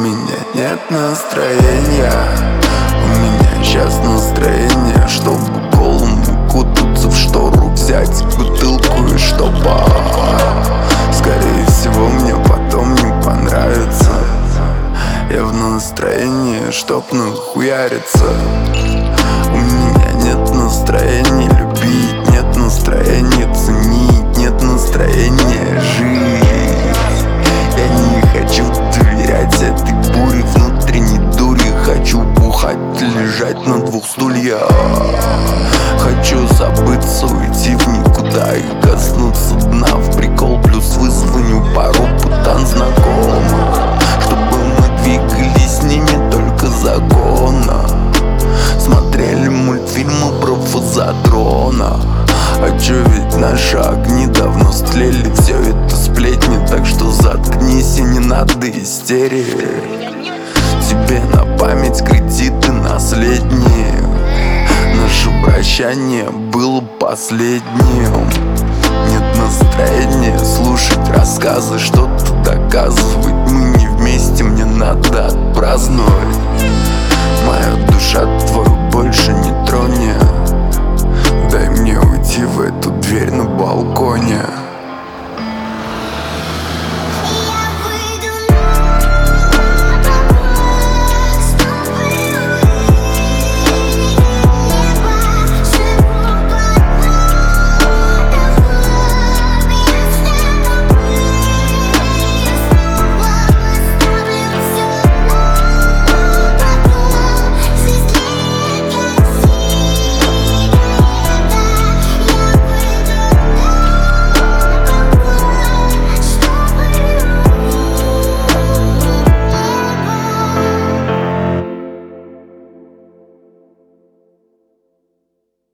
меня нет настроения. У меня сейчас настроение, чтобы голым укутаться в штору, взять бутылку и чтобы скорее всего мне потом не понравится. Я в настроении, чтоб нахуяриться. У меня нет настроения любить, нет настроения ценить, нет настроения жить. Я не хочу доверять этой буре, внутренней дури. Хочу бухать, лежать на двух стульях. Хочу забыться, уйти в никуда и коснуться дна. В прикол плюс вызвоню пару путан знакомых, чтобы мы двигались с ними только законно. Смотрели мультфильмы про фазодрона. А чё, ведь наши огни давно стлели. Все это сплетни, так что заткнись и не надо истерии. Тебе на память кредиты наследние. Наше прощание было последним. Нет настроения слушать рассказы, что-то доказывать. Мы не вместе, мне